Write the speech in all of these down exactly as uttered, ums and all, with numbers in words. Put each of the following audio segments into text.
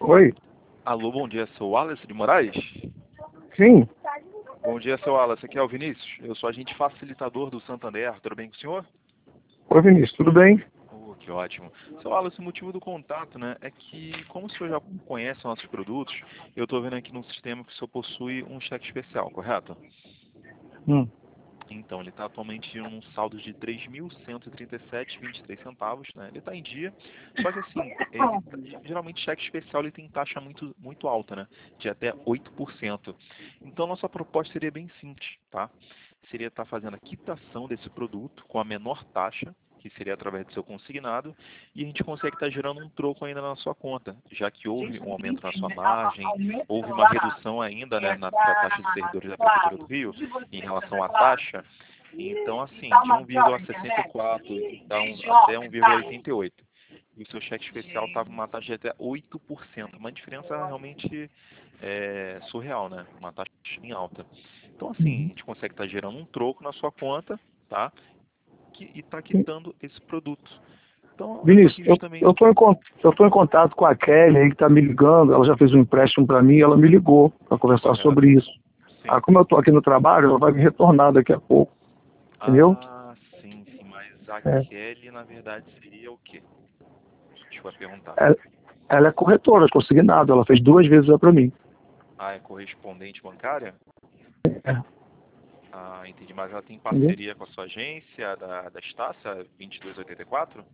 Oi? Alô, bom dia, seu Wallace de Moraes? Sim. Bom dia, seu Wallace, aqui é o Vinícius. Eu sou agente facilitador do Santander, tudo bem com o senhor? Oi, Vinícius, tudo bem? Oh, que ótimo. Seu Wallace, o motivo do contato, né, é que, como o senhor já conhece nossos produtos, eu estou vendo aqui no sistema que o senhor possui um cheque especial, correto? Hum. Então, ele está atualmente em um saldo de três mil cento e trinta e sete vírgula vinte e três centavos, né? Ele está em dia, só que assim, ele, geralmente cheque especial ele tem taxa muito, muito alta, né? De até oito por cento. Então, nossa proposta seria bem simples, tá? Seria estar fazendo a quitação desse produto com a menor taxa, que seria através do seu consignado, e a gente consegue estar gerando um troco ainda na sua conta, já que houve um aumento na sua margem, houve uma redução ainda, né, na, da taxa de servidores da Prefeitura do Rio em relação à taxa. Então, assim, de um vírgula sessenta e quatro então, até um vírgula oitenta e oito. E o seu cheque especial estava uma taxa de até oito por cento. Uma diferença realmente é, surreal, né? Uma taxa bem alta. Então, assim, a gente consegue estar gerando um troco na sua conta, tá? Que, e está quitando esse produto. Então, eu estou Vinícius, aqui eu, justamente... eu tô em, con- eu tô em contato com a Kelly aí que está me ligando, ela já fez um empréstimo para mim, ela me ligou para conversar Correto. sobre isso. Sim. Ah, como eu estou aqui no trabalho, ela vai me retornar daqui a pouco, entendeu? Ah, sim, sim. Mas a É. Kelly, na verdade, seria o quê? Deixa eu perguntar. Ela, ela é corretora, consignado, ela fez duas vezes para mim. Ah, é correspondente bancária? É. Ah, entendi. Mas ela tem Entendeu? parceria com a sua agência da, da Estácia vinte e dois oitenta e quatro?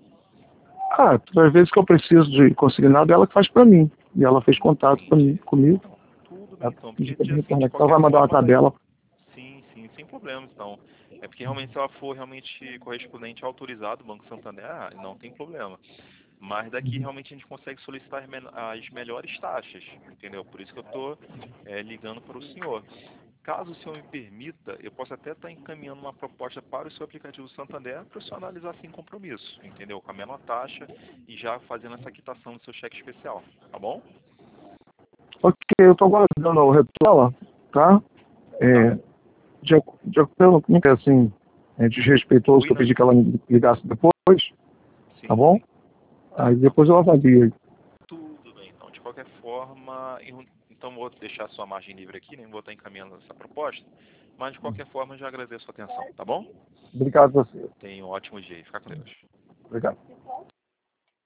Ah, todas as vezes que eu preciso de consignado, ela que faz para mim. E ela fez contato pra mim, Entendi. comigo. Não, tudo bem Ela então. Porque pediu para me assim, de retornar, então ela qualquer vai mandar uma forma, daí. tabela. Sim, sim, sem problemas então. É porque realmente se ela for realmente correspondente autorizado, o Banco Santander, ah, não tem problema. Mas daqui realmente a gente consegue solicitar as, men- as melhores taxas, entendeu? Por isso que eu estou ligando para o senhor. Caso o senhor me permita, eu posso até estar encaminhando uma proposta para o seu aplicativo Santander para o senhor analisar sem compromisso, entendeu? Com a menor taxa e já fazendo essa quitação do seu cheque especial, tá bom? Ok, eu estou aguardando o retorno, tá? Tá. É, de, ac- de acordo com que, assim, é desrespeitoso Oi, que eu não. pedi que ela me ligasse depois, tá Sim, bom? sim. Aí Não, depois eu avalio. tudo bem. Então, de qualquer forma, eu, então vou deixar a sua margem livre aqui, nem vou estar encaminhando essa proposta, mas de qualquer forma eu já agradeço a sua atenção, tá bom? Obrigado a você. Tenha um ótimo dia e fica com Deus. Obrigado.